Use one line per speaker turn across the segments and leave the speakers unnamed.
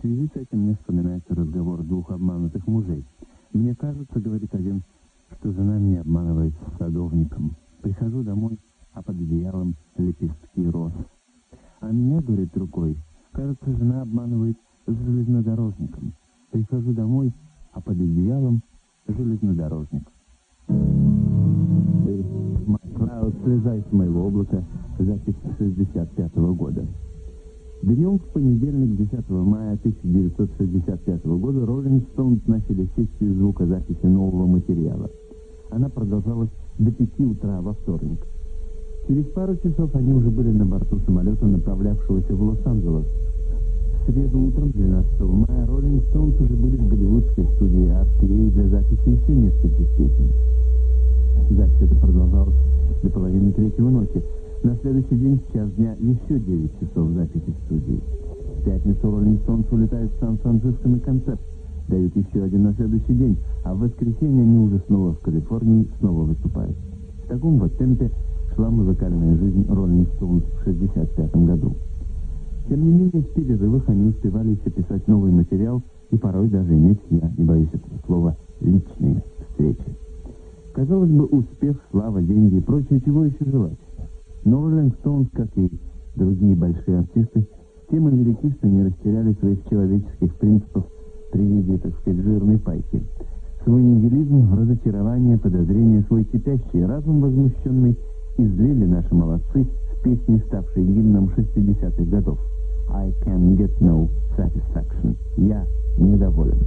связи с этим мне вспоминается разговор двух обманутых мужей. «Мне кажется, — говорит один, — что жена меня обманывает с садовником. Прихожу домой, а под одеялом лепестки роз. А меня, — говорит другой, — кажется, жена обманывает с железнодорожником. Прихожу домой, а под одеялом железнодорожник». «Клауд, слезай с моего облака», запись 65-го года. Днем в понедельник, 10 мая 1965 года, Rolling Stones начали сессию звукозаписи нового материала. Она продолжалась до 5 утра во вторник. Через пару часов они уже были на борту самолета, направлявшегося в Лос-Анджелес. В среду утром, 12 мая, Rolling Stones уже были в голливудской студии RCA для записи еще нескольких песен. Запись эта продолжалась до половины третьего ночи. На следующий день, в час дня, еще 9 часов записи в студии. В пятницу Rolling Stones улетают в Сан-Франциско на концерт. Дают еще один на следующий день, а в воскресенье они уже снова в Калифорнии, снова выступают. В таком вот темпе шла музыкальная жизнь Rolling Stones в 1965 году. Тем не менее, в перерывах они успевали еще писать новый материал и порой даже иметь, я не боюсь этого слова, личные встречи. Казалось бы, успех, слава, деньги и прочее, чего еще желать? Но Rolling Stones, как и другие большие артисты, тем и велики, что не растеряли своих человеческих принципов при виде, так сказать, жирной пайки. Свой нигилизм, разочарование, подозрение, свой кипящий разум возмущенный излили наши молодцы в песне, ставшей гимном 60-х годов. «I can get no satisfaction». «Я недоволен».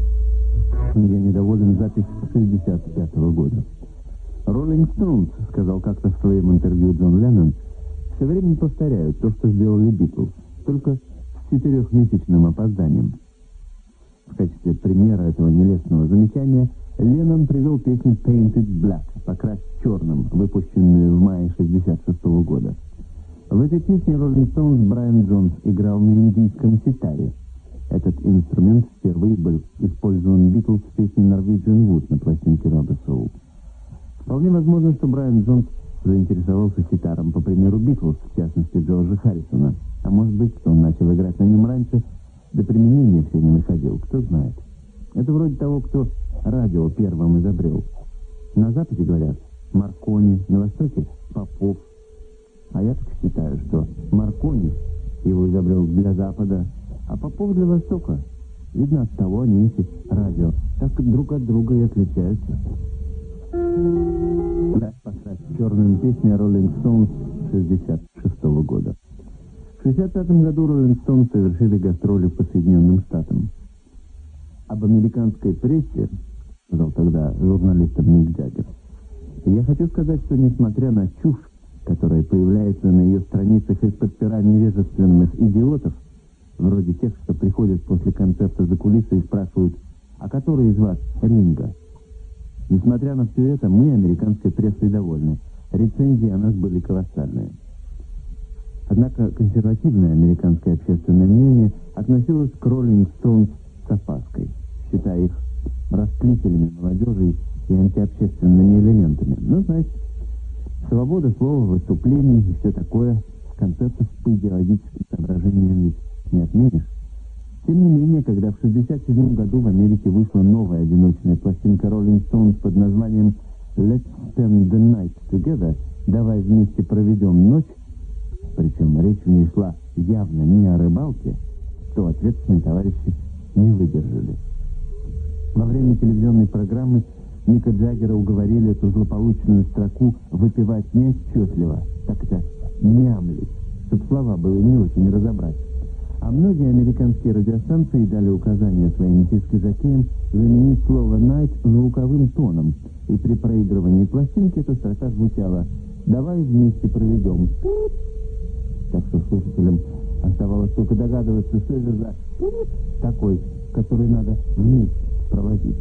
«Я недоволен» — запись 65-го года. «Rolling Stones», — сказал как-то в своем интервью Джон Леннон, все время повторяют то, что сделали Битлз, только с 4-месячным опозданием. В качестве примера этого нелестного замечания Леннон привел песню «Painted Black», «Покрась черным», выпущенную в мае 1966 года. В этой песне Rolling Stones Брайан Джонс играл на индийском ситаре. Этот инструмент впервые был использован Битлз в песне «Norwegian Wood» на пластинке «Rubber Soul». Вполне возможно, что Брайан Джонс заинтересовался ситаром по примеру Битлз, в частности Джорджа Харрисона. А может быть, что он начал играть на нем раньше, до применения все не находил, кто знает. Это вроде того, кто радио первым изобрел. На Западе говорят Маркони, на Востоке Попов. А я так считаю, что Маркони его изобрел для Запада, а Попов для Востока. Видно, от того они эти радио так друг от друга и отличаются. «Black покрась черным» песня Rolling Stones 1966 года. В 1965 году Rolling Stones совершили гастроли по Соединенным Штатам. Об американской прессе, сказал тогда журналистом Мик Джаггер, я хочу сказать, что несмотря на чушь, которая появляется на ее страницах из-под пера невежественных идиотов, вроде тех, что приходят после концерта за кулисы и спрашивают, а который из вас Ринго? Несмотря на все это, мы, американской прессой, довольны. Рецензии о нас были колоссальные. Однако консервативное американское общественное мнение относилось к Rolling Stones с опаской, считая их растлителями молодежи и антиобщественными элементами. Ну, знаете, свобода слова, выступлений и все такое, концертов по идеологическим соображениям ведь не отменишь. Тем не менее, когда в 1967 году в Америке вышла новая одиночная пластинка Rolling Stones под названием «Let's Spend the Night Together», «Давай вместе проведем ночь», причем речь в ней шла явно не о рыбалке, то ответственные товарищи не выдержали. Во время телевизионной программы Мика Джаггера уговорили эту злополучную строку выпевать неотчетливо, так это мямлить, чтобы слова было не очень разобрать. А многие американские радиостанции дали указание своим дискожокеям заменить слово «night» звуковым тоном, и при проигрывании пластинки эта строка звучала «давай вместе проведем». Так что слушателям оставалось только догадываться, что это за такой, который надо вместе проводить.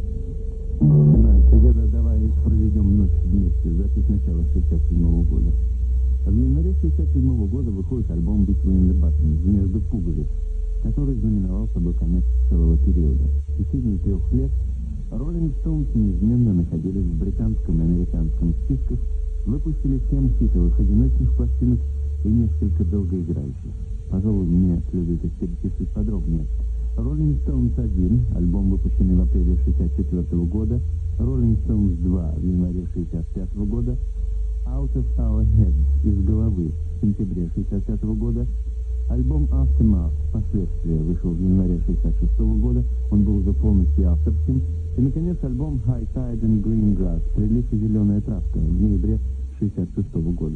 Давай проведем ночь вместе. Запись начала 1967 года. В январе 1967 года выходит альбом «Between the Buttons» «Между пуговиц», который знаменовал собой конец целого периода. В течение 3 лет Rolling Stones неизменно находились в британском и американском списках, выпустили 7 хитовых одиночных пластинок и несколько долгоиграющих. Пожалуй, мне следует их перечислить подробнее. Rolling Stones 1, альбом, выпущенный в апреле 1964 года, Rolling Stones 2 в январе 1965 года, Out of Our Heads, из головы, в сентябре 1965 года, альбом Aftermath, последствия, вышел в январе 1966 года, он был уже полностью авторским, и, наконец, альбом High Tide and Green Grass, прилив и зеленая травка, в ноябре 1966 года.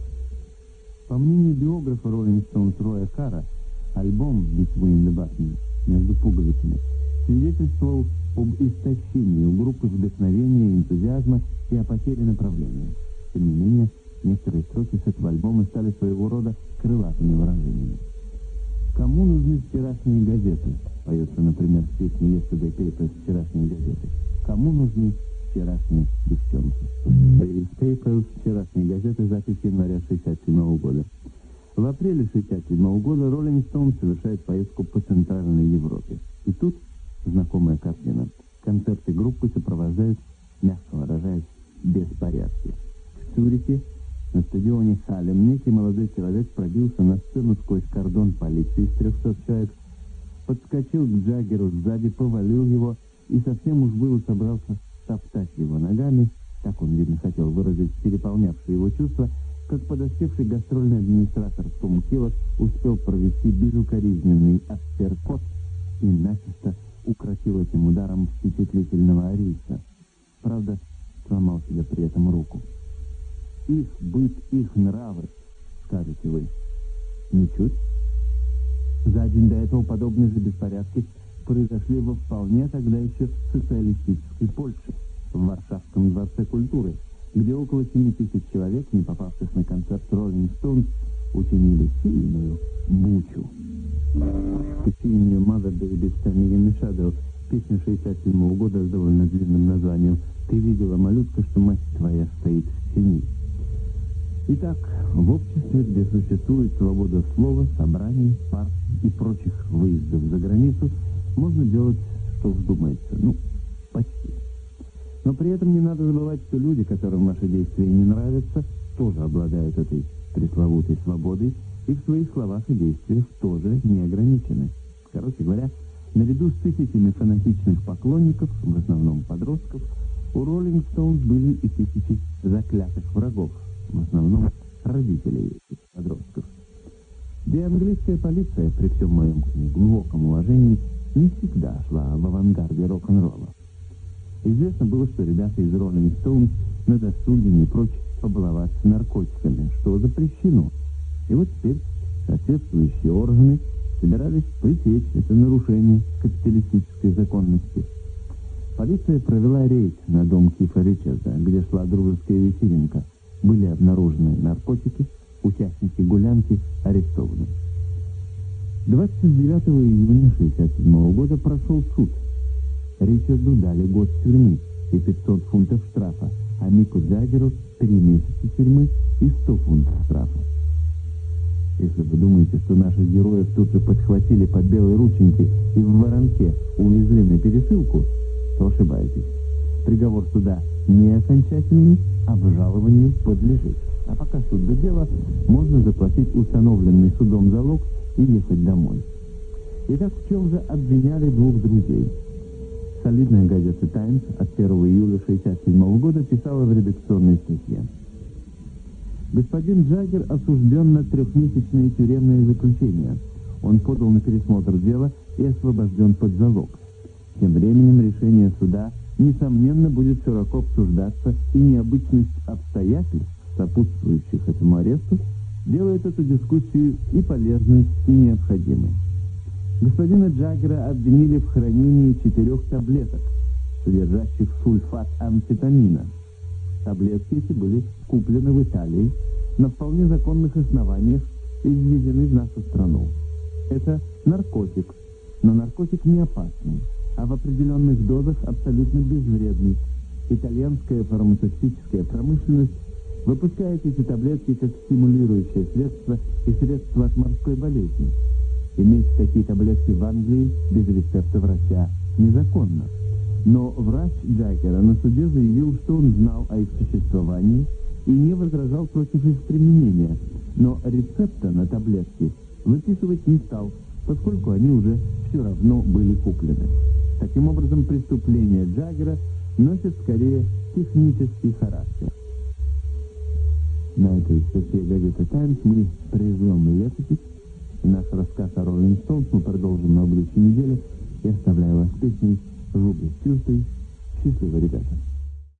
По мнению биографа Rolling Stones Роя Кара, альбом Between the Buttons, между пуговицами, свидетельствовал об истощении у группы вдохновения, энтузиазма и о потере направления. Тем не менее, некоторые строки с этого альбома стали своего рода крылатыми выражениями. «Кому нужны вчерашние газеты?» Поется, например, в песне Yesterday Papers «Вчерашние газеты». «Кому нужны вчерашние девчонки?» Daily Papers «Вчерашние газеты», запись января 1967 года. В апреле 1967 года Rolling Stones совершает поездку по Центральной Европе. И тут знакомая картина. Концерты группы сопровождают, мягко выражаясь, беспорядки. В Цюрихе на стадионе Халем некий молодой человек пробился на сцену сквозь кордон полиции из 300 человек, подскочил к Джаггеру сзади, повалил его и совсем уж было собрался топтать его ногами, так он, видно, хотел выразить переполнявшие его чувства, как подоспевший гастрольный администратор Том Киллок успел провести безукоризненный апперкот и начисто укротил этим ударом впечатлительного арийца. Правда, сломал себе при этом руку. Их быт, их нравы, скажете вы. Ничуть. За день до этого подобные же беспорядки произошли во вполне тогда еще социалистической Польше, в Варшавском дворце культуры, где около 7 тысяч человек, не попавших на концерт Rolling Stones, учинили сильную бучу. Песенью Mother Baby Standing in the Shadow, песня 1967 года с довольно длинным названием «Ты видела, малютка, что мать твоя стоит в тени». Итак, в обществе, где существует свобода слова, собраний, партий и прочих выездов за границу, можно делать, что вздумается. Ну, почти. Но при этом не надо забывать, что люди, которым ваши действия не нравятся, тоже обладают этой пресловутой свободой и в своих словах и действиях тоже не ограничены. Короче говоря, наряду с тысячами фанатичных поклонников, в основном подростков, у Rolling Stones были и тысячи заклятых врагов, в основном родителей этих подростков. Да и английская полиция, при всем моем к ней глубоком уважении, не всегда шла в авангарде рок-н-ролла. Известно было, что ребята из Rolling Stones на досуге не прочь побаловаться наркотиками, что запрещено. И вот теперь соответствующие органы собирались пресечь это нарушение капиталистической законности. Полиция провела рейд на дом Кифа Ричарда, где шла дружеская вечеринка. Были обнаружены наркотики, участники гулянки арестованы. 29 июня 1967 года прошел суд. Ричарду дали год тюрьмы и 500 фунтов штрафа, а Мику Джаггеру 3 месяца тюрьмы и 100 фунтов штрафа. Если вы думаете, что наших героев тут же подхватили под белые рученьки и в воронке увезли на пересылку, то ошибаетесь. Приговор суда не окончательный, обжалованию подлежит. А пока суд до дела, можно заплатить установленный судом залог и ехать домой. Итак, в чем же обвиняли двух друзей? Солидная газета «Таймс» от 1 июля 1967 года писала в редакционной статье: господин Джаггер осужден на 3-месячное тюремное заключение. Он подал на пересмотр дела и освобожден под залог. Тем временем решение суда, несомненно, будет широко обсуждаться, и необычность обстоятельств, сопутствующих этому аресту, делает эту дискуссию и полезной, и необходимой. Господина Джаггера обвинили в хранении 4 таблеток, содержащих сульфат амфетамина. Таблетки эти были куплены в Италии на вполне законных основаниях и ввезены в нашу страну. Это наркотик, но наркотик не опасный, а в определенных дозах абсолютно безвредный. Итальянская фармацевтическая промышленность выпускает эти таблетки как стимулирующее средство и средство от морской болезни. Иметь такие таблетки в Англии без рецепта врача незаконно. Но врач Джаггера на суде заявил, что он знал о их существовании и не возражал против их применения, но рецепта на таблетки выписывать не стал, поскольку они уже все равно были куплены. Таким образом, преступление Джаггера носит скорее технический характер. На этой статье газеты «Таймс» мы прервем летопись. Наш рассказ о Роллинг Стоунс мы продолжим на будущей неделе. Я оставляю вас с песней «Ruby Tuesday». Счастливо, ребята!